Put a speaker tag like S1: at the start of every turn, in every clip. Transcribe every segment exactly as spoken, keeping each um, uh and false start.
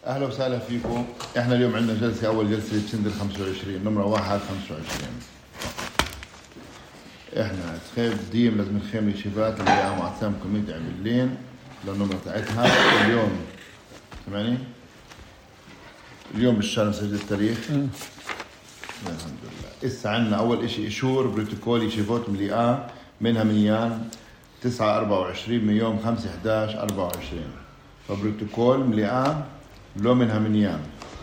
S1: أهلا وسهلا فيكم. إحنا اليوم عندنا جلسة، أول جلسة بسندر خمسة وعشرين، نمرة واحد خمسة وعشرين. إحنا تخيل ديم لازم نخيم الشبات اللي قام عسام كوميتي عملين للنمرة تاعتها اليوم. سمعني؟ اليوم بالشهر نسجل التاريخ. الحمد لله. إسا عنا أول إشي إشور بروتوكول يشيفوت مليئة منها مليان تسعة أربعة وعشرين من يوم خمسة إحداش أربعة وعشرين. فبروتوكول مليئة لو منها منيان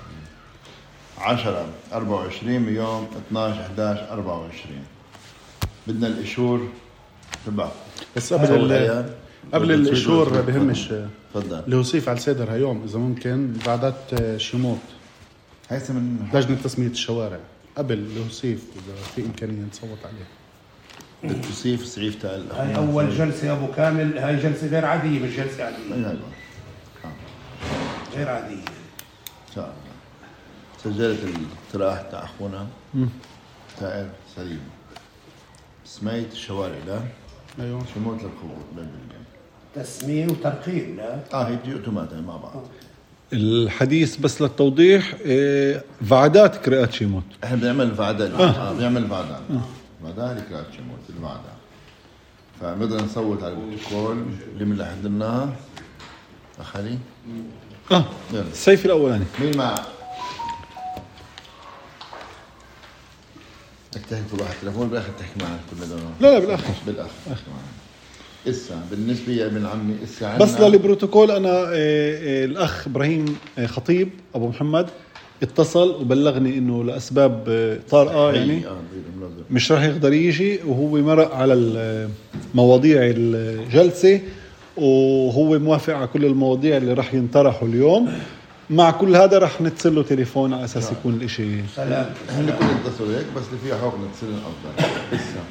S1: عشرة أربعة وعشرين من يوم اثناش إحداش أربعة وعشرين. بدنا الإشور تبع
S2: بس قبل قبل الإشور بهمش
S1: تفضل
S2: اللي يوصيف على السيدر هيوم إذا ممكن بعدات شموت
S1: هيثم من
S2: لجنة تسمية الشوارع قبل اللي يوصيف إذا في إمكانية نصوت عليه.
S1: بدك تصيف سعيف تاع
S3: هاي أول جلسة أبو كامل، هاي جلسة غير عادية مش جلسة عادية. غير عادية
S1: إن شاء الله. سجلت الاقتراح تاع أخونا تائر سليم سميت الشوارع لا
S2: أيوة
S1: شموت للخبوط بالبلدان
S3: تسمية وترقيم لا
S1: آه هي دي أوتوماتيك مع بعض.
S4: الحديث بس للتوضيح إيه فعدات كريات شيموت.
S1: احنا بنعمل فعدات اه, آه بنعمل فعدات فعدات كريات شيموت الفعدات. فبدنا نصوت على البروتوكول اللي من اللي حضرناها أخلي
S4: اه السيف الأولاني
S1: مين مع بدك تحكي كل واحد تلفون بالآخر تحكي معنا كل دول.
S4: لا لا بالآخر
S1: بالآخر إسا بالنسبة يا ابن عمي إسا عنا
S4: بس للبروتوكول أنا إيه إيه الأخ إبراهيم إيه خطيب أبو محمد اتصل وبلغني إنه لأسباب طارئة يعني مش راح يقدر يجي، وهو مرق على المواضيع الجلسة وهو موافق على كل المواضيع اللي راح ينطرحوا اليوم. مع كل هذا راح نتصل له تليفون على أساس يكون الإشي
S3: سلام.
S1: احنا كل نتصل هيك بس اللي فيها حق نتصل أفضل. إسا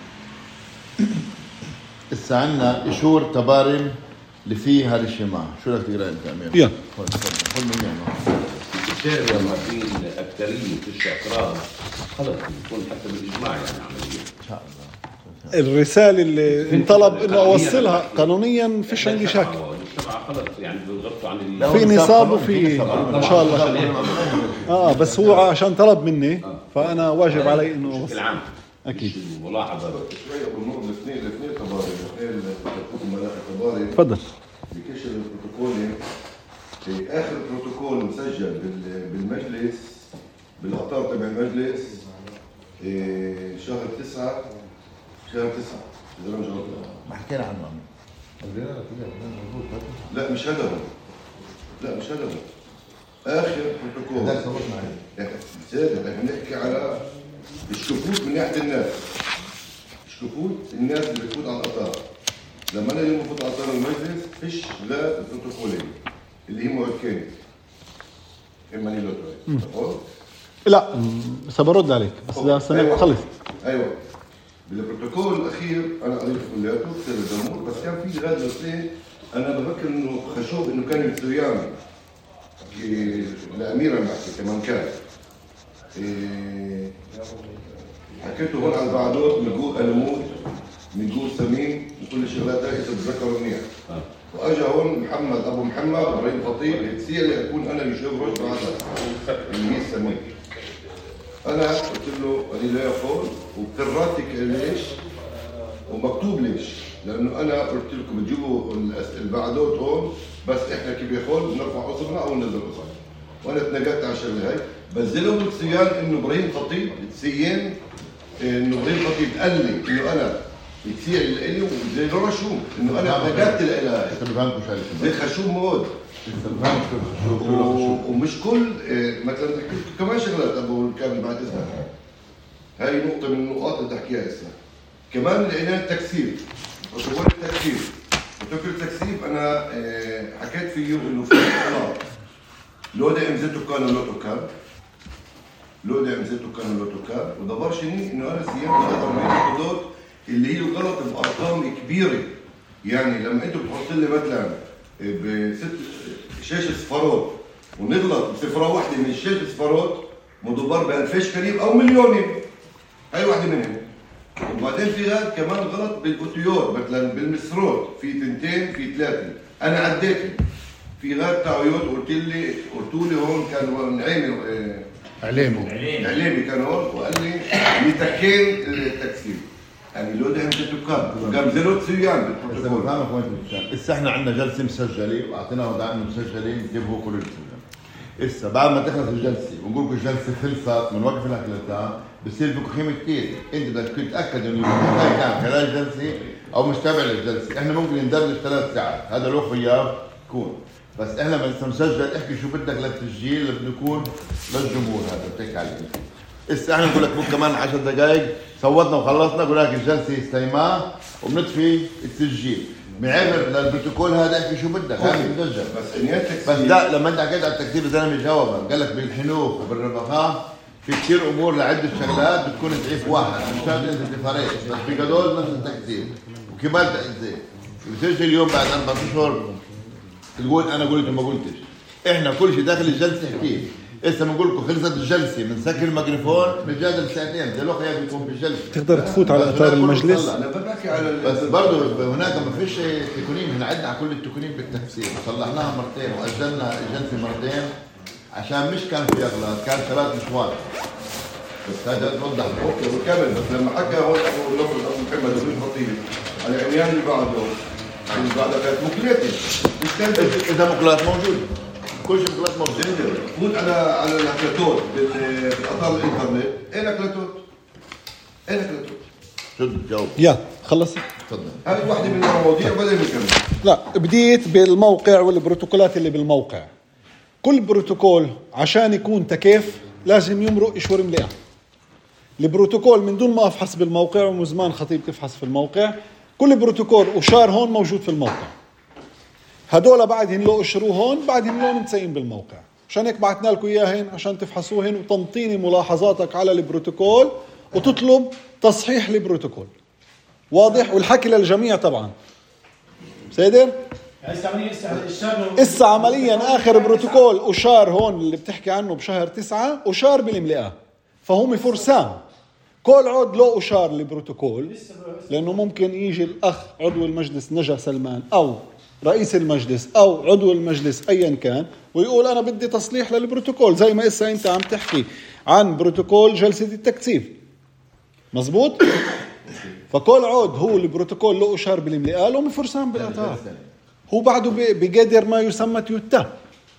S1: إسا عنا إشور تبارم اللي فيها الاجتماع. شو لك تقرأ أنت أمير؟
S4: يلا.
S1: خذ خذ خذ من يعني.
S5: الشارع لما في أكثرية الاعتراض خلص يكون حتى بالإجماع يعني عملية.
S1: إن شاء الله.
S4: الرسالة اللي انطلب إنه أوصلها قانونيا فيش عندي شك.
S5: خلص يعني بيغطوا عن
S4: في نصاب وفي إن شاء الله. آه بس هو عشان طلب مني فأنا واجب علي إنه
S5: بشكل عام
S4: أكيد.
S5: ملاحظة
S6: شوية بالنور الاثنين الاثنين تباري الاثنين تكون ملاك تباري.
S4: تفضل.
S6: بكشف البروتوكول في آخر بروتوكول مسجل بالمجلس بالأطار تبع المجلس شهر تسعة شهر تسعة إذا لم جربت
S1: ما حكينا عنه
S6: لا مش هذا هو لا مش هذا هو آخر بروتوكول
S1: هذا صوتنا عليه.
S6: زاد احنا بنحكي على الشفوت من ناحية الناس. شفوت الناس اللي بتفوت على الأطار. لما أنا اليوم بفوت على أطار المجلس فيش لا البروتوكولين اللي هي موكلة إما نيلوتوي تقول
S4: لا سبرد عليك بس ده سنة
S6: أيوة.
S4: خلص.
S6: أيوة بالبروتوكول الأخير أنا قريت كلياته كتير الجمهور بس كان في هذا الاثنين أنا بفكر إنه خشوب إنه كان السرياني لأميرة نحكي كمان كان إيه حكيته هون على البعدوت بنقول ألموت بنقول سمين وكل الشغلات هاي تتذكروا منيح. واجا هون محمد ابو محمد ابراهيم خطيب يتسير لي اكون انا يشوف رشد هذا اللي هي سمين. انا قلت له انا لا يقول وكررتك ليش ومكتوب ليش لانه انا قلت لكم بتجيبوا البعدوت هون بس احنا كيف يقول نرفع اصبعنا او ننزل اصبعنا. وانا تنقلت على الشغله هاي بنزلوا بالسيان انه ابراهيم خطيب تسيين انه ابراهيم خطيب قال لي انه انا يتسيع لإلي وزي له رشوم إنه أنا نجدت الإله زي خشوم موت ومش كل مثلا كمان شغلات أبو الكامل بعد إذنك هاي نقطة من النقاط اللي تحكيها إسلام. كمان لقينا التكسير وتقول التكسير وتقول التكسير أنا حكيت فيه إنه في خلاص لو ده إمزته كان ولو تكان لو ده إمزته كان ولو تكان ودبرشني إنه أنا سيام بقدر ما يحدود اللي هي غلط بأرقام كبيرة. يعني لما انتوا بتحط لي مثلا بست شاشة صفارات ونغلط بصفرة واحدة من الشاشة صفارات مضبر بألفش كريم أو مليونين أي واحدة منهم. وبعدين في غاد كمان غلط بالأوتيور مثلا بالمسروت في تنتين في ثلاثة أنا عديتهم في غاد تعيود قلت لي قلت لي هون كان نعيمي
S2: عليمي
S6: عليمي كان هون وقال لي يتكين التكسير يعني لو ده الدكان قام زيرو سيان
S1: بالبروتوكول فاهمك وين بتشتغل. هسه احنا عندنا جلسه مسجله واعطيناه دعم مسجلين يجيبوا كل السجن. هسه بعد ما تخلص الجلسه ونقول لكم الجلسه خلصت بنوقف الاكلتها بصير بكم خيمه كثير انت بدك تتاكد انه هاي كان خلال الجلسه او مش تابع للجلسه. احنا ممكن ندردش ثلاث ساعات هذا الوقت وياه يكون بس احنا لما مسجل احكي شو بدك للتسجيل اللي بده يكون للجمهور. هذا بتحكي عليه. هسه احنا بنقول لك ممكن كمان عشر دقائق صوتنا وخلصنا قلنا لك الجلسه استيماء وبنطفي التسجيل معبر للبروتوكول هذا احكي شو بدك هذا مسجل
S6: بس انيات
S1: بس لا لما انت حكيت على التكتيب الزلمه جاوبك قال لك بالحنوك وبالرفقه في كثير امور لعده شغلات بتكون ضعيف واحد مش شرط انت تفرق بس في هدول نفس التكتيب وكمان تأذي بتسجل اليوم بعد اربع اشهر تقول انا قلت وما قلتش. احنا كل شيء داخل الجلسه حكيه. هسه بنقول لكم خلصت الجلسه بنسكر الميكروفون بنجادل ساعتين زي الوقت بيكون بالجلسه
S4: تقدر تفوت على اثار المجلس.
S6: انا بحكي على
S1: بس برضه هناك ما فيش تكونين. احنا عدنا على كل التكونين بالتفسير صلحناها مرتين واجلنا الجلسه مرتين عشان مش كان في اغلاط كان ثلاث مش واحد. بس هذا توضح
S6: اوكي وكمل. بس لما حكى هون ابو نصر ابو محمد ابو الخطيب على العميان اللي بعده اللي بعده كانت مقلاتي
S1: اذا مقلات موجود كل شيء مقلات موجود.
S6: فوت على على الاكلاتوت بالاطار الانترنت. ايه الاكلاتوت؟ ايه الاكلاتوت؟
S1: شو بتجاوب؟
S4: يا خلص
S1: تفضل.
S6: هذه واحده من المواضيع وبعدين بنكمل.
S4: لا بديت بالموقع والبروتوكولات اللي بالموقع. كل بروتوكول عشان يكون تكيف لازم يمرق اشور مليئة. البروتوكول من دون ما افحص بالموقع ومزمان خطيب تفحص في الموقع. كل بروتوكول وشار هون موجود في الموقع. هدول بعدهم لو اشروه هون بعدهم لو منتسين بالموقع. عشان هيك بعثنا لكم اياهن عشان تفحصوهن وتنطيني ملاحظاتك على البروتوكول وتطلب تصحيح البروتوكول. واضح والحكي للجميع طبعا. سيدر هسه عمليا اخر بروتوكول اشار هون اللي بتحكي عنه بشهر تسعة اشار بالملئة فهم فرسان. كل عود له اشار البروتوكول لانه ممكن يجي الاخ عضو المجلس نجا سلمان او رئيس المجلس او عضو المجلس ايا كان ويقول انا بدي تصليح للبروتوكول زي ما هسه انت عم تحكي عن بروتوكول جلسة التكثيف مزبوط. فكل عود هو البروتوكول له اشار بالملئة له فرسان بالاطار. هو بعده بقدر ما يسمى تيوتا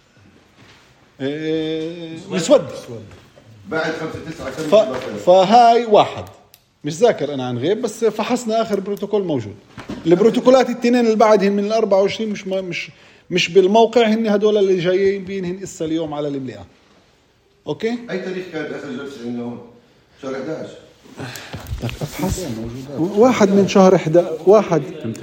S4: يسود
S6: بعد خمسة تسعة
S4: ف... فهاي واحد مش ذاكر انا عن غيب بس فحصنا اخر بروتوكول موجود. البروتوكولات التنين اللي بعدهن من الأربعة وعشرين مش مش مش بالموقع هن هدول اللي جايين بينهن اسا اليوم على الملئة. اوكي
S6: اي تاريخ كانت اخر جلسه عندنا هون؟ شهر احد عشر.
S4: افحص واحد من شهر احدى واحد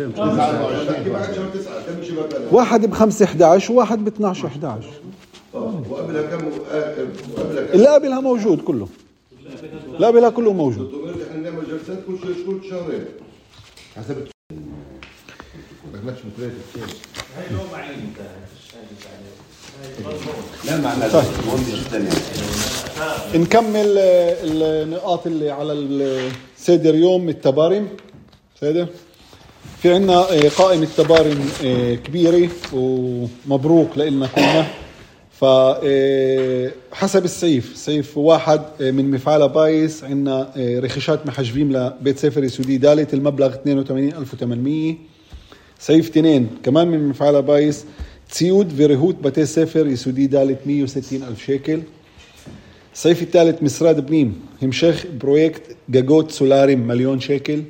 S4: واحد بخمسة احدى عشر وواحد باثناش احدى عشر.
S6: وقبلها كم وقبلها
S4: اللي قبلها موجود كله. لا قبلها كله موجود.
S6: احنا نعمل جلسات كل شيء كل شهرين
S1: حسب بدك متريت كثير.
S5: لا معنى مهم جدا.
S4: نكمل النقاط اللي على السيدر يوم التبارم. سيدر في عنا قائمة تبارم كبيرة ومبروك لنا كلنا. فحسب السيف سيف واحد من مفعال بايس عنا رخيشات محجبين لبيت سفر يسودي دالت المبلغ اثنين وثمانين ألف وثمانمية. سيف تنين كمان من مفعال بايس تسيود فيرهوت بيت سفر يسودي دالت مية وستين ألف شيكل. السيف الثالث مسراد بنيم همشيخ برويكت جاجوت سولاريم مليون شيكل.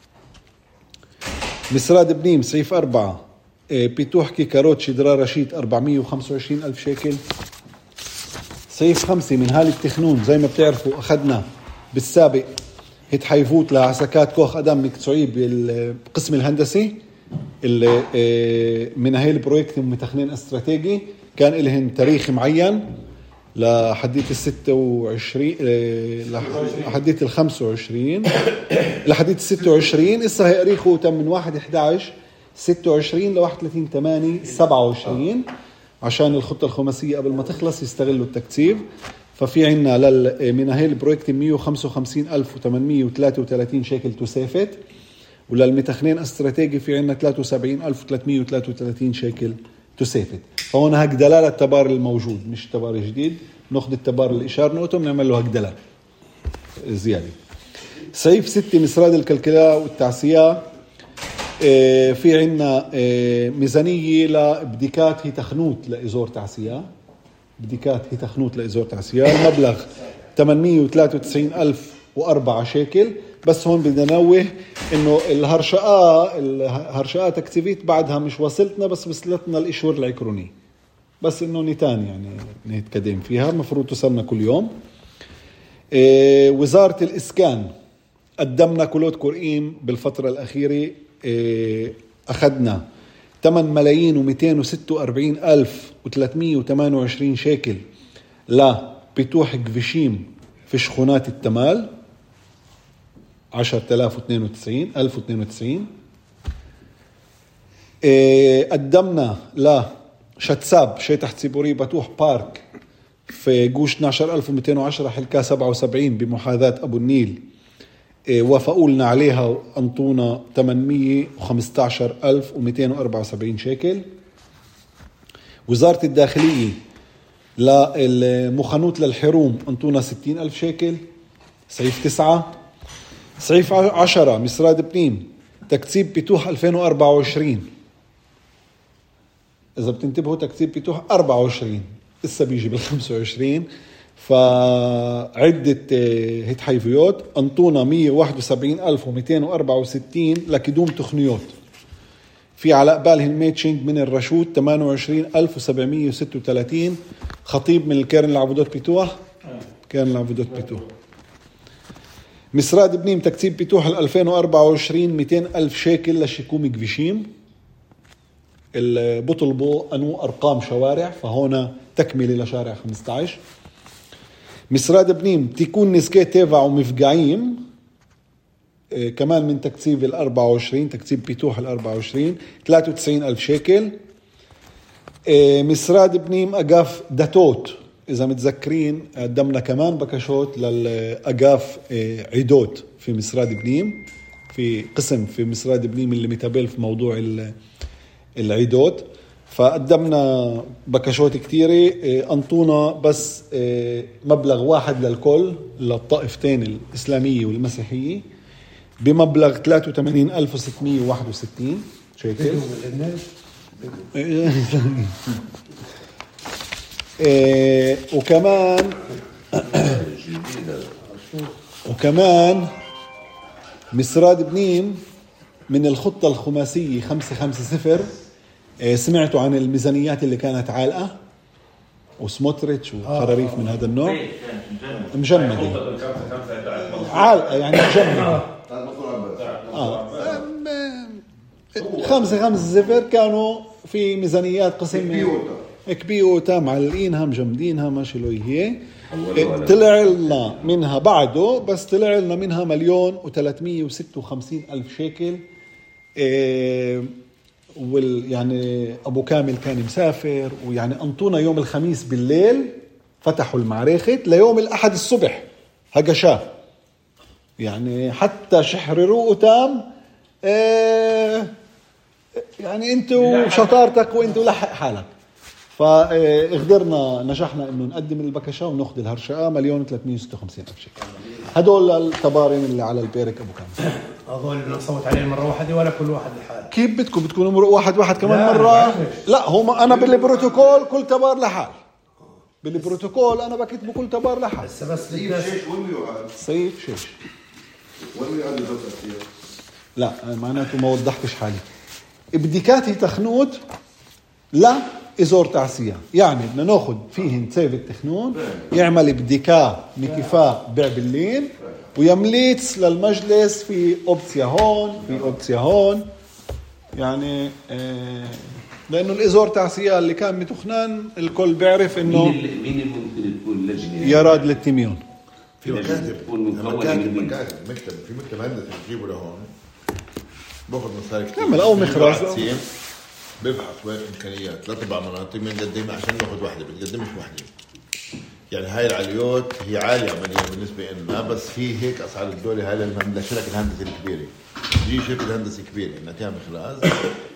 S4: مسراد بنيم سيف أربعة بيتوح كيكاروت شدرار رشيد أربعمية وخمسة وعشرين ألف شيكل. سيف خمسة من هالي التخنون زي ما بتعرفوا أخذنا بالسابق هتحيفوت لعسكات كوخ أدم مكتسعي بالقسم الهندسي اللي من هاي البرويكت متخنين استراتيجي كان لهم تاريخ معين لحدية الستة وعشرين لحدية الخمسة وعشرين لحدية الستة وعشرين. إسا هيقريخوا تم من واحد إحدى عشر ستة وعشرين لواحد وثلاثين ثمانية سبعة وعشرين عشان الخطة الخماسية قبل ما تخلص يستغلوا التكثيف. ففي عنا من هاي البرويكت مية وخمسة وخمسين ألف وثمانمية وثلاثة وثلاثين شيكل تسافت وللمتخنين استراتيجي في عنا ثلاثة وسبعين ألف وثلاثمية وثلاثة وثلاثين شيكل تسافت. فهون هيك دلالة التبار الموجود مش تبار جديد. ناخذ التبار الإشار نقطهم نعمل له هيك دلالة زيادة. صعيف ستة مسراد الكلكلاء والتعسية. اه في عنا اه ميزانية لبديكات هي تخنوت لإزور تعسية. بديكات هي تخنوت لإزور تعسية المبلغ ثمانمية وثلاثة وتسعين ألف وأربعة شيكل. بس هون بدنا نوه إنه الهرشقة الهرشقة تكتيفيت بعدها مش وصلتنا بس وصلتنا الإشور العكروني بس إنه نتان يعني نتقدم فيها مفروض توصلنا كل يوم. إيه وزارة الإسكان قدمنا كلوت كورئيم بالفترة الأخيرة. إيه أخذنا ثمانية ملايين ومئتين وستة وأربعين ألف وثلاثمية وثمانية وعشرين شيكل لبتوح كفشيم في شخونات التمال عشرة آلاف واثنين وتسعين ألف واثنين وتسعين. إيه قدمنا لشتساب شي تحت سيبوري بتوح بارك في جوش اثنا عشر ألف ومئتين وعشرة حلقة سبعة وسبعين بمحاذاة أبو النيل. إيه وافقوا لنا عليها أنطونا ثمانمية وخمسة عشر ألف ومئتين وأربعة وسبعين شيكل. وزارة الداخلية للمخانوت للحروم أنطونا ستين ألف شيكل. صعيف تسعة. صعيف عشرة مسراد بنيم تكتيب بتوح ألفين وأربعة وعشرين. إذا بتنتبهوا تكتيب بتوح أربعة وعشرين لسه بيجي بالخمسة وعشرين. فعدة هتحيفيوت أنطونا مية وواحد وسبعين ألف ومئتين وأربعة وستين لكدوم تخنيوت. في على قبالهم ميتشنج من الرشود ثمانية وعشرين ألف وسبعمية وستة وثلاثين. خطيب من الكيرن العبودات بتوح كيرن العبودات بتوح. مسراد بنيم تكتيب بتوح ألفين وأربعة وعشرين مئتين ألف شيكل لشيكومي كفشيم. البطلبو أنو أرقام شوارع فهنا تكملة لشارع خمسة عشر. مسراد بنيم تكون نسكي تيفا ومفقعيم إيه كمان من تكتيب الأربعة وعشرين تكتيب بتوح الأربعة وعشرين ثلاثة وتسعين ألف شيكل. إيه مسراد بنيم أقاف داتوت إذا متذكرين قدمنا كمان بكشوت للأقاف إيه عيدوت في مسراد بنيم في قسم في مسراد بنيم اللي متابل في موضوع العيدوت. فقدمنا بكشوت كتيرة. أنطونا بس مبلغ واحد للكل للطائفتين الإسلامية والمسيحية بمبلغ ثلاثة وثمانين ألف وستمية وواحد وستين شيكل. وكمان وكمان مسراد بنيم من الخطة الخماسية خمسة خمسة صفر. سمعتوا عن الميزانيات اللي كانت عالقة وسموتريتش وخراريف من هذا النوع مجمدة عالقة يعني مجمدة. آه. خمسة خمسة صفر كانوا في ميزانيات قسم كبيوتا معلقينها مجمدينها ماشي له هي. طلع لنا منها بعده بس طلع لنا منها مليون وثلاثمية وستة وخمسين ألف شيكل. إيه وال يعني أبو كامل كان مسافر ويعني أنطونا يوم الخميس بالليل فتحوا المعركة ليوم الأحد الصبح هجشاه يعني حتى شحرروه تام. إيه يعني أنتوا شطارتك وأنتوا لحق حالك. فاقدرنا نجحنا إنه نقدم البكشة ونأخذ الهرشقة مليون وثلاثمية وستة وخمسين ألف شيكل. هدول التبارين اللي على البيرك أبو كامل.
S3: هذول نصوت عليهم مرة واحدة ولا كل واحد لحال؟
S4: كيف بدكم بتكونوا مرة واحد واحد كمان لا مرة؟ لا هم أنا بالبروتوكول كل تبار لحال. بالبروتوكول أنا بكتب كل تبار لحال.
S3: بس بس
S6: سيف شيش وين يقعد؟
S4: سيف شيش.
S6: وين يقعد البكشة؟
S4: لا معناته ما وضحتش حالي. بديكاتي تخنوت لا إزور تعسية يعني بدنا ناخد فيهن سيف التخنون يعمل بديكا مكفاء بعبلين ويمليتس للمجلس في أوبسيا هون في أوبسيا هون يعني آه لأنه الإزور تعسية اللي كان متخنان الكل بيعرف إنه
S5: مين ممكن تكون لجنة
S4: يراد للتيميون
S1: في مكاتب مكاتب مكاتب مكتب في مكتب هندسي بجيبه لهون باخذ مصاري كتير
S4: نعمل أو مخراج
S1: بيبحث وين إمكانيات ثلاث أربع مناطق بنقدمها عشان ناخذ واحدة بنقدمش واحدة يعني هاي العليوت هي عالية عمليا بالنسبة لنا بس في هيك أسعار الدولة هاي للشركة الهندسية الكبيرة دي شركة هندسية كبيرة إنها تعمل مخراج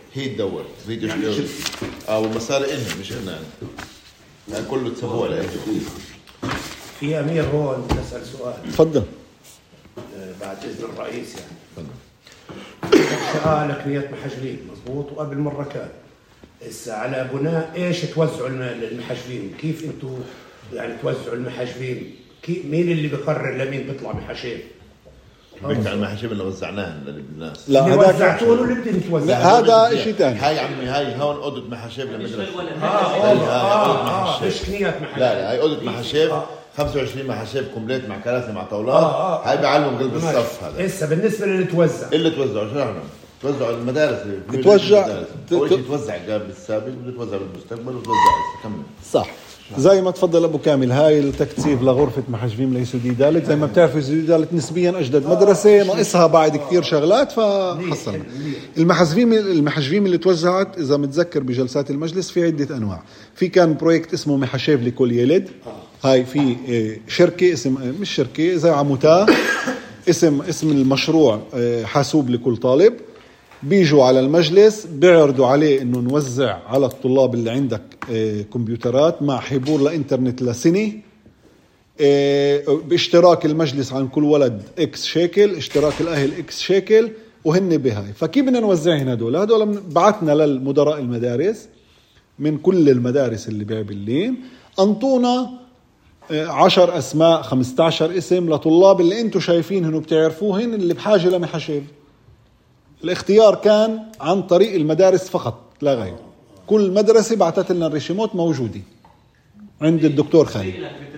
S1: هي تدور هي تشتغل او مسار إنها مش إنها يعني كله تسبوع عليه.
S3: في أمير هون نسأل سؤال.
S4: تفضل.
S3: بعد إذن الرئيس يعني. شقة لكنية محجلين مضبوط وقبل مرة كان. إسا على بناء إيش توزعوا المحجبين؟ كيف أنتوا يعني توزعوا المحجبين؟ كيف مين اللي بيقرر لمين بيطلع محجب؟
S1: بيحكي عن المحجب اللي وزعناه للناس.
S3: لا هذا وزعتوه اللي بدهم توزعوا.
S4: هذا شيء ثاني.
S1: هاي عمي هاي هون أوضة محجب للمدرسة.
S3: آه آه آه مش كنيات محجب.
S1: لا لا هاي أوضة محجب خمسة وعشرين محجب كومبليت مع كراسي مع طاولات. آه آه هاي بعلمهم قلب الصف هذا.
S3: إسا بالنسبة للي توزع.
S1: اللي توزعوا شو نحن؟ توزعوا المدارس.
S4: توزع.
S1: أول شيء توزع قبل بالسابق وبده توزع بالمستقبل وتوزع هسه كمل.
S4: صح. زي ما تفضل ابو كامل هاي التكثيف لغرفه محجبين ليسودي دالت زي ما بتعرفوا يسودي دالت نسبيا اجدد مدرسه ناقصها بعد كثير شغلات فحصلنا المحجبين المحجبين اللي توزعت اذا متذكر بجلسات المجلس في عده انواع. في كان بروجكت اسمه محشيف لكل يلد. هاي في شركه اسم مش شركه زي عموتاه اسم اسم المشروع حاسوب لكل طالب. بيجوا على المجلس بيعرضوا عليه انه نوزع على الطلاب اللي عندك اه كمبيوترات مع حبور لإنترنت لسنة اه باشتراك المجلس عن كل ولد اكس شيكل اشتراك الاهل اكس شيكل وهن بهاي. فكيف بدنا نوزعهن هدول؟ هدول بعتنا للمدراء المدارس من كل المدارس اللي بعبلين انطونا اه عشر اسماء خمسة عشر اسم لطلاب اللي انتم شايفينهن وبتعرفوهن اللي بحاجة لمحشيف. الاختيار كان عن طريق المدارس فقط لا غير. كل مدرسة بعتت لنا الريشيموت موجودة عند الدكتور خالد.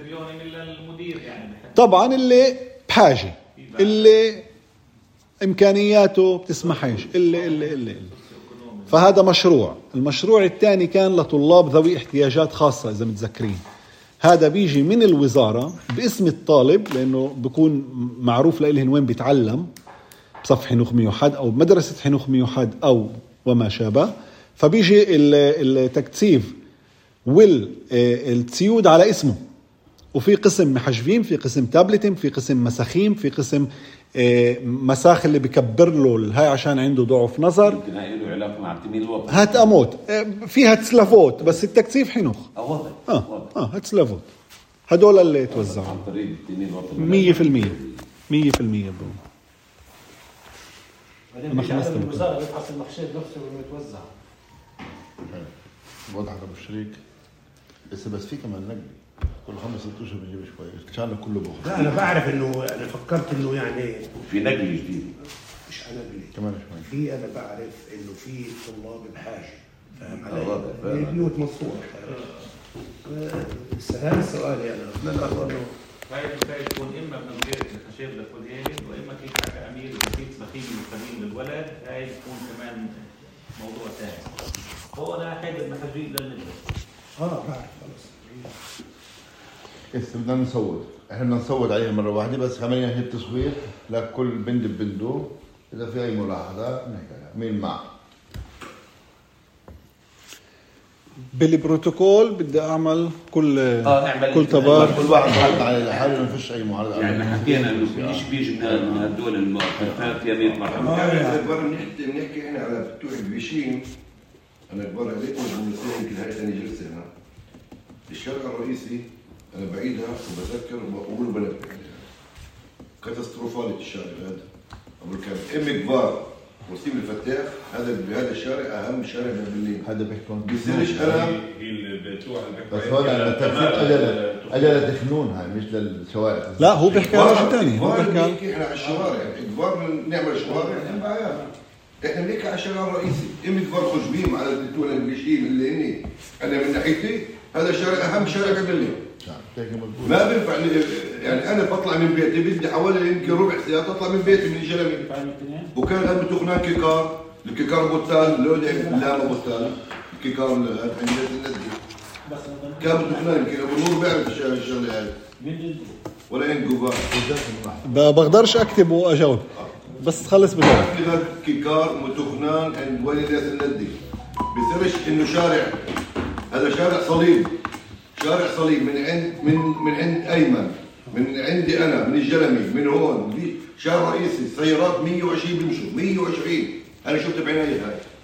S4: طبعا اللي بحاجة اللي إمكانياته بتسمحش اللي اللي اللي, اللي. فهذا مشروع. المشروع الثاني كان لطلاب ذوي احتياجات خاصة إذا متذكرين. هذا بيجي من الوزارة باسم الطالب لأنه بيكون معروف لإلهن وين بيتعلم بصف حنوخ ميوحد أو مدرسة حنوخ ميوحد أو وما شابه. فبيجي التكثيف والتسيود على اسمه. وفي قسم محجبين في قسم تابلتين في قسم مساخيم في قسم مساخ اللي بكبر له هاي عشان عنده ضعف نظر.
S5: يمكن هاي له علاقة مع تميل الوقت.
S4: هات أموت فيها تسلفوت بس التكثيف حنوخ.
S5: واضح.
S4: اه اه هتسلفوت. هدول اللي توزعوا.
S5: عن طريق التميل الوقت.
S4: مية في المية مية في المية برو.
S7: أنا خلصت الوزارة بتحصل المحشيف نفسه ويتوزع.
S1: واضح أبو الشريك. بس بس في كمان نقل كل خمس ست أشهر بنجيب شوي كان كله بخ.
S3: لا أنا بعرف إنه أنا فكرت إنه يعني
S5: في نقل جديد.
S3: مش أنا بلي.
S1: كمان شوي.
S3: في أنا بعرف إنه في طلاب بحاجة. فاهم علي؟ بيوت مصورة. هذا السؤال يعني أتمنى إنه
S8: هاي الحكاية تكون إما بنظير الخشب لكل هيك وإما كيف حكى أمير وكيف بخيل مستقيم للولد هاي تكون كمان موضوع ثاني. هو أنا حيد المحجين للمدرسة.
S3: آه بعرف خلاص.
S1: إيه بدنا نصوت. إحنا بدنا نصوت عليها مرة واحدة بس خلينا نهي التصوير لكل بند ببندو. إذا في أي ملاحظة نحكي مين معه.
S4: بالبروتوكول بدي اعمل كل
S5: آه
S4: كل تبار
S1: كل واحد معرض على لحاله ما فيش اي معارضه.
S5: يعني حكينا انه في شيء بيجي من هدول المؤسسات يا ريت مرحبا.
S6: انا كبر بنحكي بنحكي احنا على بتوع البيشين. انا كبر عليكم وبنسال يمكن هاي ثاني جلسه هنا. الشارع الرئيسي انا بعيدها وبذكر وبقول وبنبه. كاتاستروفالي الشارع هذا. ابو الكامل ام كبار وسيم الفتاح هذا بهذا الشارع اهم شارع ببلين.
S1: هذا بيحكون
S6: بيصيرش انا
S1: بس هون التكثيف اجل اجل تخنون هاي مش للشوارع.
S4: لا هو بيحكي على شيء ثاني. هو
S6: بيحكي احنا على الشوارع كبار نعمل شوارع احنا بنحكي على الشارع الرئيسي. ام كبار خشبيم على الدول البيشين اللي هني انا من ناحيتي هذا الشارع اهم شارع ببلين. ما بينفع يعني انا بطلع من بيتي بدي حوالي يمكن ربع ساعه اطلع من بيتي من الجلمي. وكان قبل تخنان كيكار الكيكار بوتال لو لا ما بوتال الكيكار عند الناس كان تخنان يمكن ابو نور بيعرف الشغله هاي ولا ينقبها
S4: بقدرش اكتب واجاوب بس خلص بجاوب.
S6: كيكار متخنان عند وين الناس الندي بيصيرش انه شارع هذا شارع صليب شارع صليب من عند من من عند ايمن من عندي انا من الجلمي من هون شارع رئيسي السيارات مية وعشرين بيمشوا مية وعشرين انا شفت بعيني هاي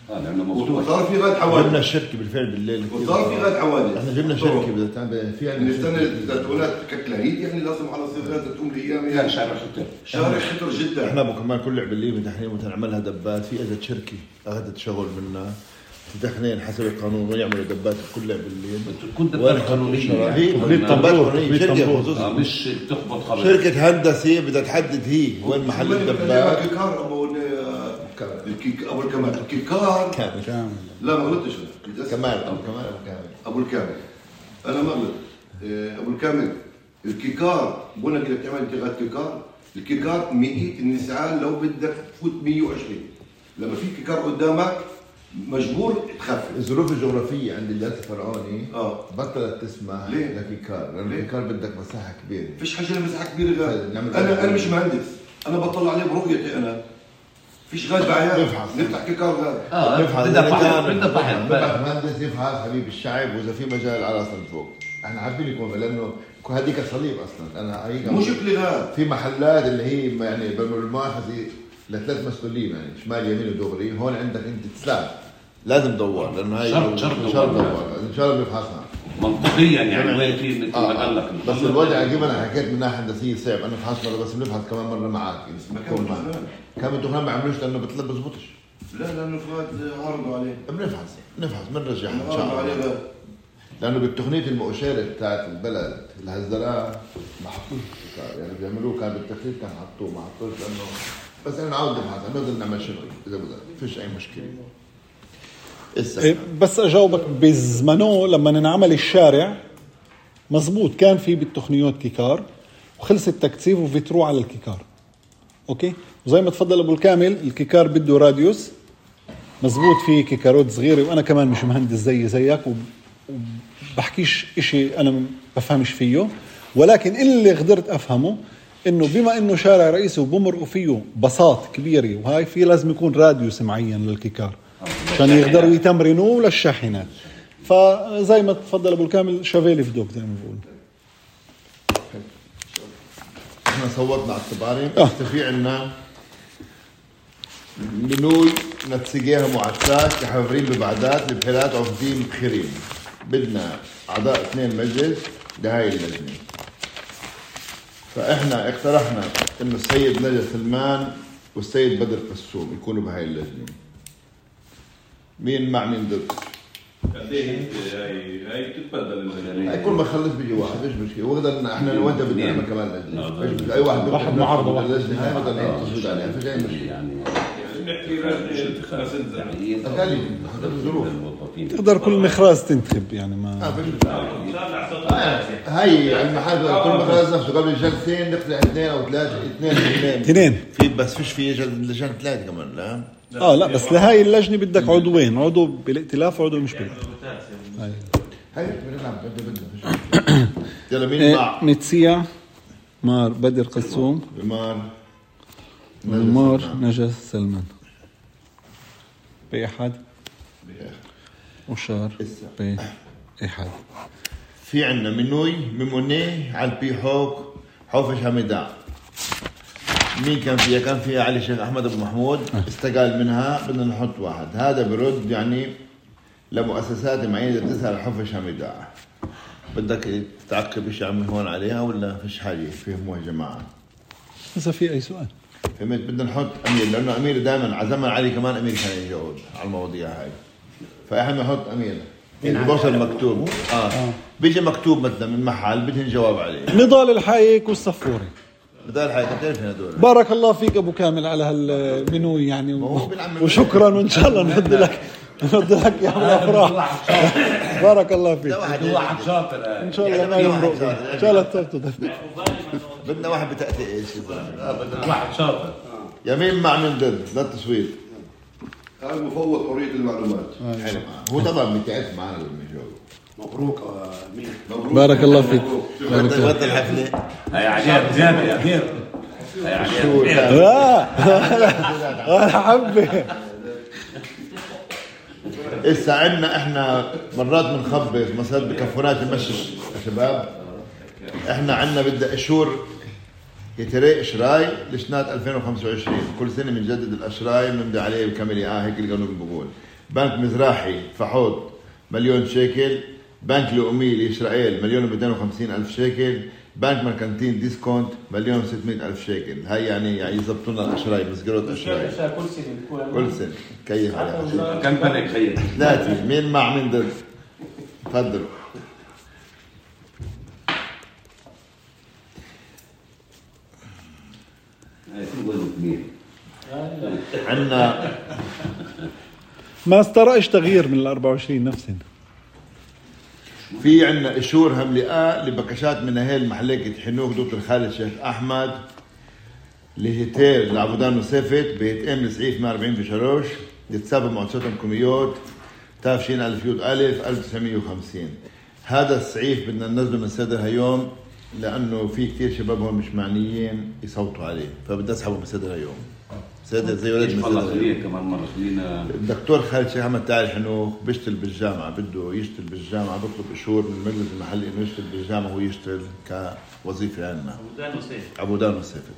S5: اه لانه مفتوح.
S6: وصار في غاد حوادث.
S1: جبنا الشركه بالفعل بالليل.
S6: وصار في غاد حوادث.
S1: احنا جبنا شركه بدها فيها
S6: من السنه الزيتونات كتلاهيد يعني لازم على صيغات تقوم الايام
S5: لا
S6: يعني
S5: شارع خطر.
S6: شارع خطر جدا.
S1: احنا ابو كمال كل عبليه بتحريم وتنعملها دبات في اجت شركه اخذت شغل منا تدخنين حسب القانون ويعملوا دبات كل عبليه.
S5: كنت دبات قانونيه
S1: هي دبات قانونيه شركه خصوصي
S5: مش تخبط خبر.
S1: شركه هندسه بدها تحدد هي وين محل الدبات.
S6: الكيكار ابو الكيك ابو الكمال الكيكار
S4: كامل.
S6: لا ما غلطتش
S1: كمال ابو كمال ابو كامل
S6: ابو الكامل انا ما غلط ابو الكامل الكيكار بقول لك اذا بتعمل انتقاد كيكار الكيكار مئة النسعان لو بدك تفوت مئة وعشرين لما في كيكار قدامك مجبور تخفف.
S1: الظروف الجغرافيه عند الجهاز الفرعوني
S6: اه
S1: بطلت تسمح لكيكار لانه الكيكار بدك مساحه كبيره.
S6: فيش حاجه لمساحه كبيره غير انا انا مش مهندس انا بطلع عليه برؤيتي انا فيش غاد بعيان
S1: نفحص
S6: نفتح كيكار غاد
S5: اه
S1: نفحص
S5: بدنا فحم بدنا فحم
S1: ببعث مهندس يفحص حبيب الشعب واذا في مجال على راسنا فوق. احنا عارفين يكون لانه هذيك صليب اصلا انا هيك
S6: مو شكلي غاد
S1: في محلات اللي هي يعني بالمؤاخذه لثلاث مسؤولين يعني شمال يمين ودغري هون عندك انت تسلام لازم تدور لانه هاي
S5: شرط شرط
S1: ان شاء الله دور ان شاء الله بنفحصها
S5: منطقيا يعني وين في مثل ما قال لك
S1: بس الوضع كيف انا حكيت من ناحيه هندسيه صعب انا بفحص مره بس بنفحص كمان مره معك كم الدخان ما عملوش لانه بتلبس بزبطش.
S6: لا لانه فؤاد عرضوا عليه
S1: بنفحص نفحص بنرجع ان شاء الله لانه بالتقنيه المؤشره بتاعت البلد الهزراء ما حطوش يعني بيعملوه كان بالتخطيط كان حطوه ما حطوش لانه بس انا عاود نفحص نقدر نعمل شغل اذا بدنا فيش اي مشكله.
S4: إيه بس اجاوبك بزمنه لما انعمل الشارع مزبوط كان في بالتقنيات كيكار وخلص التكثيف وفيترو على الكيكار اوكي وزي ما تفضل ابو الكامل الكيكار بده راديوس مزبوط في كيكاروت صغيره وانا كمان مش مهندس زي زيك وبحكيش اشي انا بفهمش فيه ولكن اللي قدرت افهمه انه بما انه شارع رئيسي وبمرقوا فيه بساط كبيره وهاي في لازم يكون راديوس معين للكيكار عشان يقدروا يتمرنوا للشاحنات. فزي ما تفضل ابو الكامل شافيلي في دوك زي ما بقول.
S1: احنا صوتنا على الطباري اه في عنا منوي نتسقيها معسات كحفرين ببعدات لبحيرات عفدين بخيرين بدنا اعضاء اثنين مجلس لهاي اللجنه. فاحنا اقترحنا انه السيد نجا سلمان والسيد بدر قسوم يكونوا بهاي اللجنه. مين مع مين ضد؟
S5: هاي هاي تتبدل
S1: هاي كل ما خلص بيجي واحد ايش مشكله وقدرنا احنا وانت بدنا نعمل كمان لجنه اي واحد واحد معارضه اللجنه هاي بدنا نتفق عليها فيش اي مشكله يعني
S4: تقدر كل مخراز تنتخب يعني ما
S1: هاي المحل كل مخراز نفسه قبل الجلسين نقطع اثنين او ثلاثه اثنين
S4: اثنين
S1: في بس فيش في لجنه ثلاثه كمان لا
S4: اه لا بس لهاي اللجنه بدك عضوين عضو بالائتلاف وعضو مش بالائتلاف. هاي
S1: هاي بنلعب بدنا يلا مين مع
S4: متسيع مار بدر قسوم
S1: مار
S4: مار نجا سلمان بأحد وشار بأحد.
S1: في عنا منوي ميموني على البي حوك حوفش حميدان. مين كان فيها؟ كان فيها علي شيخ أحمد أبو محمود استقال منها بدنا نحط واحد. هذا برد يعني لمؤسسات معينة تسأل حوفش حميدان بدك تعقب إيش عمي هون عليها ولا فيش حاجة فهموها يا جماعة؟
S4: إذا في أي سؤال
S1: فهمت بدنا نحط أمير لأنه أمير دائما عزمنا علي كمان أمير كان يجاوب على المواضيع هاي فإحنا نحط أمير بوصل مكتوب آه. آه. بيجي مكتوب مثلا من محل بدهن جواب عليه
S4: نضال الحايك والصفوري
S1: نضال الحايك بتعرف هدول.
S4: بارك الله فيك أبو كامل على هالمنو يعني و... وشكرا وإن شاء الله نفضي لك نفضي لك يا أبو الأفراح. بارك الله فيك
S5: واحد شاطر
S4: إن شاء الله ما يمرق إن شاء الله تفضل.
S1: بدنا واحد بتأتي إيش
S5: بدنا واحد شاطر
S1: يمين مع من ضد لا التصويت.
S6: هذا المفوض حرية المعلومات.
S1: حلو هو طبعا متعب معنا بالمجال.
S3: مبروك مين
S6: مبروك
S4: بارك الله فيك.
S1: بارك الله فيك الحفلة.
S5: هاي عليها زيادة يا أمير. هاي عليها
S4: لا أنا حبي.
S1: إسا عنا إحنا مرات بنخبص مسات بكفونات نمشي يا شباب. إحنا عنا بدأ إشور يتري إشراي لسنة ألفين وخمسة وعشرين كل سنة بنجدد الأشراي بنمضي عليه بكامل آه هيك القانون بقول بنك مزراحي فحوط مليون شيكل، بنك لؤمي لإسرائيل مليون ومئتين وخمسين ألف شيكل، بنك مركنتين ديسكونت مليون وستمائة ألف شيكل. هاي يعني يعني يضبطوا لنا الأشراي مسجلات أشراي
S7: كل سنة
S1: كل سنة كيف عليها
S5: كم بنك خير؟
S1: ثلاثة مين مع مين ضد؟ تفضلوا. عندنا
S4: ما استرأيش تغيير من الأربعة وعشرين نفسهم.
S1: في عندنا إشور هملئة لبكشات من أهل محلقة حنوك دكتور خالد شيخ أحمد لهيتير لعبودان وصفت بيتقام لسعيف مئة وأربعين بشروش يتسابق مؤسسات حكوميات تافشين ألف يود ألف ألف وتسعمائة وخمسين. هذا السعيف بدنا ننزله من صدرها يوم لأنه في كتير شباب هم مش معنيين يصوتوا عليه فبدي أسحبه من صدرها يوم. صدر زي ولد من صدرها
S5: كمان مرة خلينا.
S1: الدكتور خالد شيخ أحمد تعال حنوك بيشتغل بالجامعة بده يشتغل بالجامعة بطلب إشور من المجلس المحلي إنه يشتغل بالجامعة وهو يشتغل كوظيفة عندنا.
S8: عبودان وصيفت.
S1: عبودان وصيفت.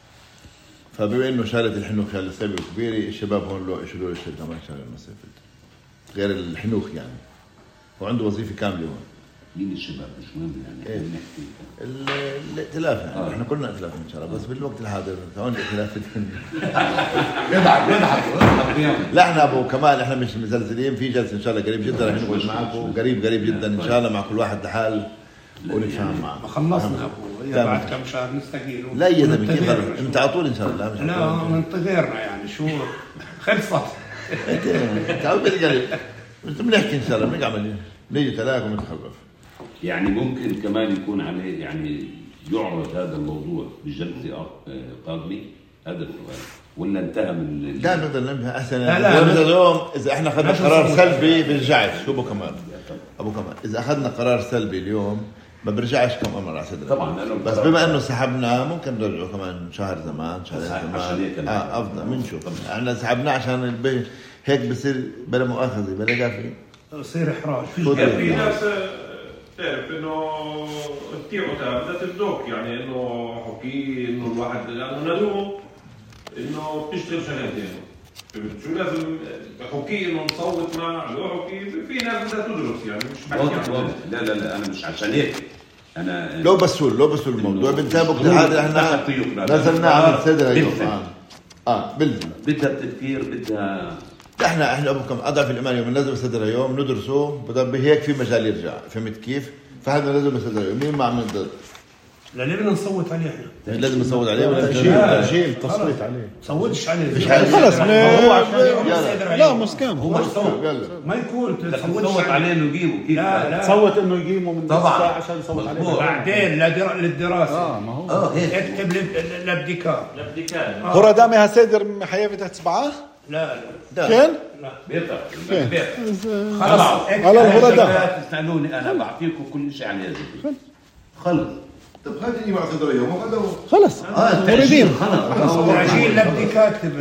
S1: فبما إنه شالت الحنوك شالة سبي وكبيرة الشباب هون له إشور يشتغل كمان شالة وصيفت غير الحنوك يعني وعنده وظيفة كاملة هون.
S5: مين الشباب مش مهم يعني
S1: إيه؟ الائتلاف يعني آه. احنا كلنا ائتلاف ان شاء الله بس بالوقت الحاضر هون ائتلاف
S3: يضحك يضحك
S1: لا احنا ابو كمال احنا مش مزلزلين في جلسه ان شاء الله قريب جدا رح نقعد معكم قريب قريب جدا ان شاء الله مع كل واحد لحال ونتفاهم معه.
S3: ما خلصنا ابو بعد كم شهر نستقيل
S1: لا يا زلمه كيف انت على طول ان شاء الله.
S3: لا منتظرنا يعني شو خلصت
S1: تعال بالقريب انت بنحكي ان شاء الله بنعمل نيجي ثلاثه ونتخرف.
S5: يعني ممكن كمان يكون عليه يعني يعرض هذا الموضوع بجلسة قاضي هذا السؤال ولا انتهى من
S1: لا نقدر ننهي احسن. اليوم اذا احنا اخذنا قرار سلبي بيرجعش شو ابو كمال ابو كمال اذا اخذنا قرار سلبي اليوم ما برجعش كم امر على صدرنا
S5: طبعا
S1: بس بما انه سحبناه ممكن نرجعه كمان شهر زمان شهرين زمان اه افضل بنشوف احنا سحبناه عشان هيك بصير بلا مؤاخذه بلا جافي
S3: يصير احراج.
S9: في ناس تعرف انه التيعو بدها تبدوك يعني انه حكي انه الواحد لانه ندوه انه بتشتغل شغلتين شو لازم حكي انه نصوت مع لو حكي في ناس بدها تدرس يعني مش
S5: يعني. لا لا لا انا مش عشان هيك انا
S1: لو بسول لو بسول الموضوع بنتابع هذا احنا نزلنا على الصدر اليوم اه اه بدها
S5: بدها تفكير بدها
S1: احنا احنا ابو كم اضعف الايمان يوم ننزل صدر يوم ندرسه بدل هيك في مجال يرجع فهمت كيف فهذا لازم صدر يوم مين ما عم نضد
S3: لا ليه بدنا نصوت عليه احنا
S1: لازم نصوت عليه ولا
S2: تسجيل تصويت عليه
S3: صوتش عليه
S1: مش
S4: خلص لا مسكام
S3: هو ما يكون
S5: تصوت عليه انه يجيبه كيف
S2: لا لا تصوت انه يجيبه من
S5: طبعا
S2: عشان يصوت عليه
S3: بعدين للدراسه اه ما هو اه اكتب الابديكار
S8: الابديكار
S4: هو دامي هسيدر حياه تسبعه
S3: لا لا
S4: فين؟
S5: لا بيطلع
S3: خلاص
S4: على الهرده
S5: تسالوني انا بعطيكم كل شيء على يدي خلص.
S6: طب هاتي مع صدر اليوم وغدا
S4: خلص
S5: موردين
S3: خلص عشان لبدي كاتب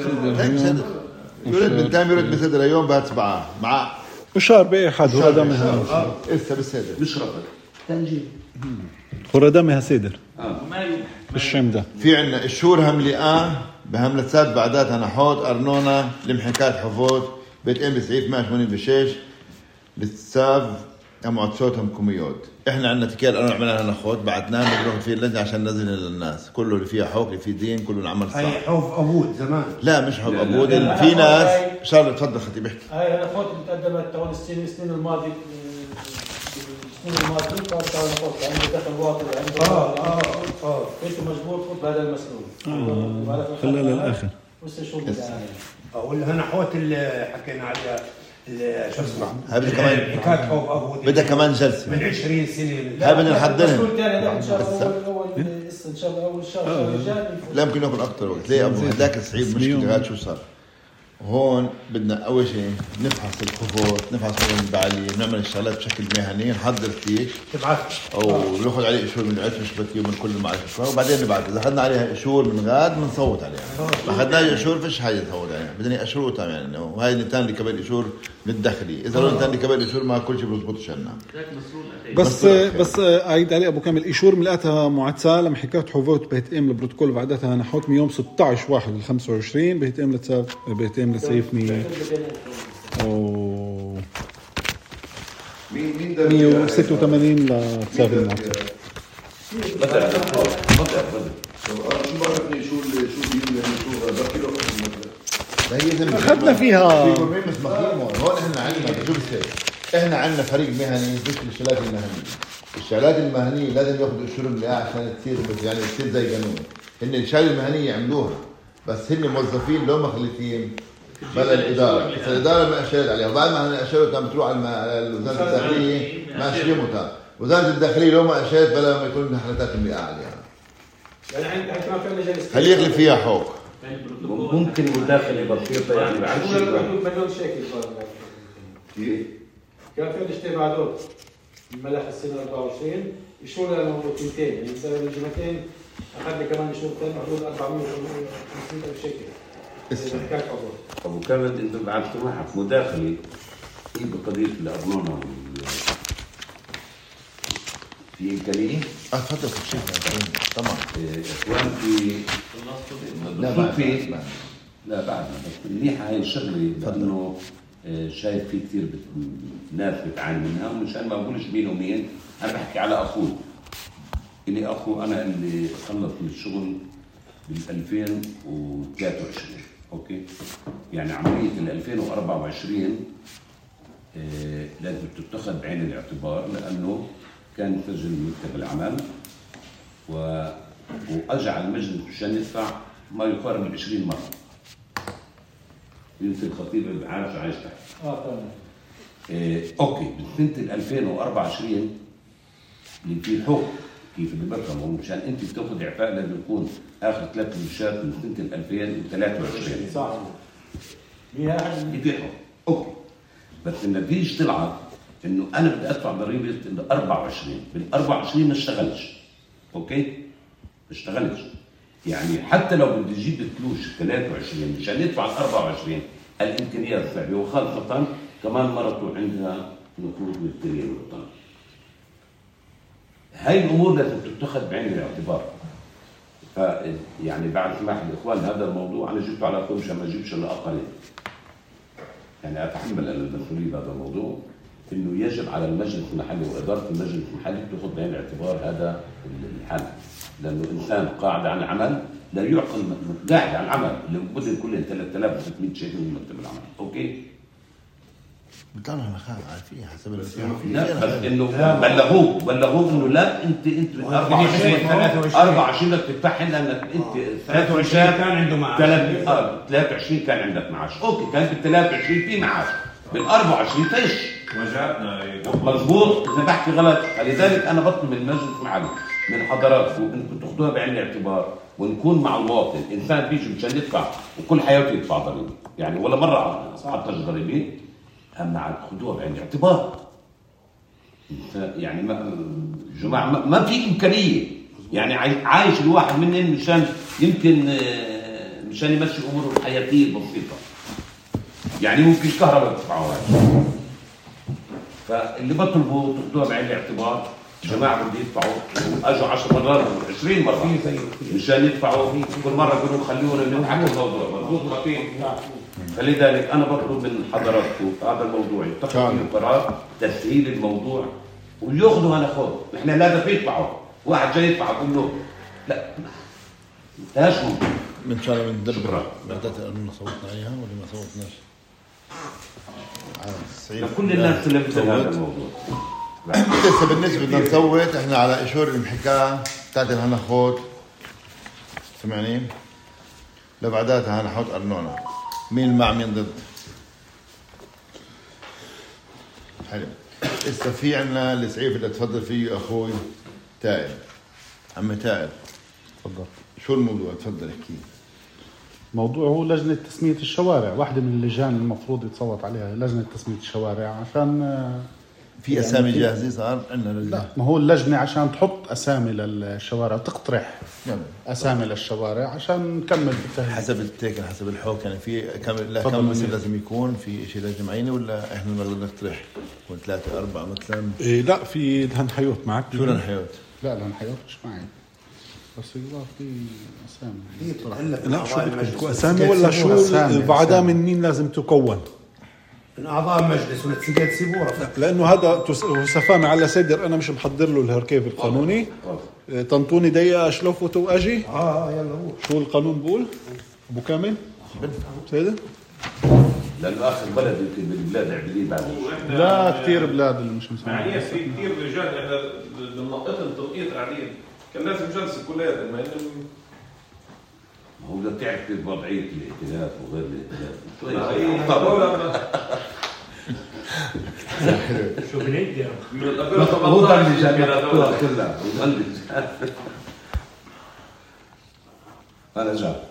S1: يريد بالتام يريد بصدر اليوم بعد سبعة مع
S4: وشهر بأي حد هو دامي
S1: ها لسه بالصدر
S5: مش رفض تنجيل
S4: هو دامي هسيدر
S5: اه
S4: بالشم ده
S1: في عنا الشهور هملئة بهملتسات بعداتها نحوت أرنونة لمحكات حفوظ بيتقام بسعيف مئة وثمانين بشيش لتساف مؤسساتهم كوميود. احنا عندنا تكال انا عملنا لنا نخوت بعدناه بنروح فيه اللجنه عشان ننزل للناس كله اللي فيها حوك اللي فيه دين كله العمل صح.
S3: هي حوف ابود زمان
S1: لا مش حوف ابود في ناس شغله تفضل خطيب احكي.
S7: هاي انا اخوتي اللي تقدمت طوال السنين السنين الماضيه السنين الماضيه كانت انا اخوتي عندي دخل واطي وعندي
S3: اه اه اه
S7: كنت مجبور فوت بهذا المسلول
S4: خليها للاخر
S7: بس شو بدي
S3: اه ولا انا حوت اللي حكينا عليها شو اسمه
S1: هاي بدها كمان
S3: حكايه حوف ابود
S1: بدها كمان جلسه
S3: من عشرين سنه
S1: هاي بدنا نحضرها
S7: ان شاء الله اول ان شاء الله اول شهر الجاي
S1: لا يمكن يكون اكثر وقت ليه ابو هداك الصعيد مشكله هاد شو صار هون بدنا اول شيء نفحص الخطوط نفحص المبالي نعمل الشغلات بشكل مهني نحضر فيش
S3: تبعت
S1: او ناخذ عليه قشور من العشب الشبكيه ومن كل المعرفه وبعدين نبعث اذا اخذنا عليها قشور من غاد بنصوت عليها ما اخذناش قشور فيش حاجه نصوت عليها بدنا قشور يعني وهي النتان اللي كمان قشور من الداخلي اذا لو النتان اللي كمان قشور ما كل شيء بيزبطش عنا
S4: بس بس عيد علي ابو كامل قشور ملقتها معتسه لما حكيت حوفوت بيتقام البروتوكول بعدتها نحوت من يوم ستة عشر واحد خمسة وعشرين بيتقام لتساف بيتقام لسيفني و
S6: مين مين ده
S4: مية وستة وثمانين لحساب المعطى.
S5: بدأ بدأ بدأ
S6: طب انا شو بعرفني شو اللي شو اللي يعني شو هذا كيلو مثلا
S4: اخذنا فيها
S1: في برميل مسمخين هون. احنا عندنا شو بصير؟ احنا عندنا فريق مهني مش الشغلات المهنيه. الشغلات المهنيه لازم ياخذوا اشهر الملاءه عشان تصير يعني تصير زي قانون. هن الشغلات المهنيه يعملوها بس هن موظفين لو مخلصين بلا الاداره، بس الاداره ما اشرت عليها، وبعد ما انا اشرت كانت بتروح على وزاره الداخليه ما اشرمتها، وزاره الداخليه لو ما اشرت بلا ما يكون حالات الملاءه عليها.
S7: يعني انت ما في مجال
S1: خليه يغلب فيها حقوق.
S5: ممكن مداخله بسيطه يعني بعد
S7: شو مليون شيكل
S6: كيف؟
S7: كان في الاجتماعات الملح السنه أربعة وعشرين الشهور لانه تنتين يعني بسبب الجمعتين اخذنا كمان شهور ثاني حدود أربعمية وخمسين ألف شيكل.
S1: اسمع
S5: ابو كامل انت بعد معك مداخله في بقضيه الارنونه في امكانيه؟
S1: اه تفضل في شيء طبعا
S5: اخوان في
S1: لا بعد
S5: في لا بعد بس منيحه هاي الشغله لانه شايف في كثير ناس بتعاني منها، ومشان ما اقولش مين ومين انا بحكي على اخوي اللي اخو انا اللي خلص من الشغل بال ألفين وثلاثة وعشرين. اوكي يعني عمليه ال ألفين وأربعة وعشرين آه لازم تتخذ بعين الاعتبار لانه كان يسجل مكتب العمل و... واجى على المجلس مشان يدفع ما يقارب عشرين مره. يمكن الخطيب اللي عايش عايش تحت.
S7: اه تمام.
S5: آه اوكي بسنه ال ألفين وأربعة وعشرين اللي فيه حكم كيف اللي بفهمه مشان انت بتاخذ اعفاء لازم يكون اخر ثلاث مشات من سنه ال ألفين وثلاثة وعشرين.
S7: صح. اللي
S5: فيه حكم اوكي بس النتيجه طلعت انه انا بدي ادفع ضريبه ال أربعة وعشرين، بال أربعة وعشرين ما اشتغلش. اوكي؟ ما اشتغلش. يعني حتى لو بدي اجيب الفلوس ثلاثة وعشرين مشان يدفع ال أربعة وعشرين الامكانيات صعبه، وخاصه كمان مرته عندها نقود مشتريه بالوطن. هاي الامور لازم تتخذ بعين الاعتبار. ف يعني بعد سماح الاخوان هذا الموضوع انا جبته على اخوي مشان ما اجيبش الاخرين. يعني اتحمل المسؤوليه بهذا الموضوع انه يجب على المجلس المحلي واداره المجلس المحلي تاخذ بعين الاعتبار هذا الحل، لانه انسان قاعد عن العمل لا يعقل قاعد عن العمل اللي بدهم كلهم ثلاثة آلاف وستمية شيكل من مكتب العمل. اوكي؟
S1: بتعرف انا خايف عارفين حسب
S5: لا بس انه بلغوه بلغوه انه لا انت انت أربعة وعشرين بدك تفتحها لانك انت
S3: ثلاثة وعشرين كان عنده معاش
S5: ثلاثة وعشرين كان عندك معاش. اوكي كان بال ثلاثة وعشرين في معاش، بال أربعة وعشرين فيش.
S9: وجاتنا
S5: مضبوط. اذا بحكي غلط فلذلك انا بطلب من المجلس المحلي من حضراتكم انكم تاخذوها بعين الاعتبار ونكون مع المواطن. الانسان بيجي مشان يدفع وكل حياته يدفع ضريبه، يعني ولا مره حطش ضريبه. اما عاد خذوها بعين الاعتبار. يعني ما جماعه ما في امكانيه، يعني عايش الواحد منهم مشان يمكن مشان يمشي اموره الحياتيه البسيطه. يعني ممكن كهرباء تدفعوها. فاللي بطلبوا تاخذوها بعين الاعتبار. جماعه بدي يدفعوا اجوا عشر مرات عشرين مره مشان يدفعوا كل مره يقولوا خلونا نضحك الموضوع مضبوط خطير. فلذلك انا بطلب من حضراتكم هذا الموضوع يتخذ فيه قرار تسهيل الموضوع وياخذوا انا خذ. احنا لا دفع يدفعوا، واحد جاي يدفع اقول له لا ماش ممكن.
S1: ان شاء الله بندبر بعدات انه صوتنا عليها ولا ما صوتناش.
S5: كل الناس اللي مثل هذا الموضوع
S1: لسه بالنسبه بدنا نصوت احنا على اشهر المحكاه بتاعت هناخد سمعني لبعداتها هنحط ارنونه. مين مع مين ضد؟ حلو. لسه في عنا الاسعيف اللي تفضل فيه اخوي تائب. عم تائب
S2: تفضل.
S1: شو الموضوع؟ تفضل احكي.
S2: موضوع هو لجنة تسمية الشوارع، واحدة من اللجان المفروض يتصوت عليها لجنة تسمية الشوارع عشان
S1: في اسامي يعني جاهزة صار عندنا لجنة.
S2: لا ما هو اللجنة عشان تحط اسامي للشوارع وتقترح
S1: يعني.
S2: اسامي للشوارع عشان نكمل بالتهيئة.
S1: حسب التيكن حسب الحوك يعني في كم لا كم مثل لازم يكون في شيء لجنة معينة ولا احنا نقدر نقترح يكون ثلاثة أربعة مثلا؟
S4: إيه لا في دهن حيوت معك.
S1: شو دهن حيوت؟
S2: لا دهن حيوت مش معي بس يضاف في اسامي.
S4: لا شو بدكم اسامي ولا شو بعدها من مين لازم تكون؟
S3: من اعضاء مجلس ونتيجه سيبوره.
S4: لانه هذا سفامي على صدر، انا مش محضر له الهركيف القانوني. طنطوني دقيقه اشلفه واجي.
S3: اه يلا هو
S4: شو القانون بقول ابو كامل سيدة؟
S5: لانه اخر بلد يمكن بالبلاد عبلين بعد.
S2: لا كثير بلاد اللي مش مسموح.
S9: معايا في كثير رجال احنا بننقطهم تنقيط قاعدين كان لازم جلسه كلياتهم ما
S5: هو بدك تعرف كيف وضعيه الائتلاف وغير الائتلاف.
S3: شو بندي
S9: من الأبيض ثمانية عشر
S5: كلها. انا جاب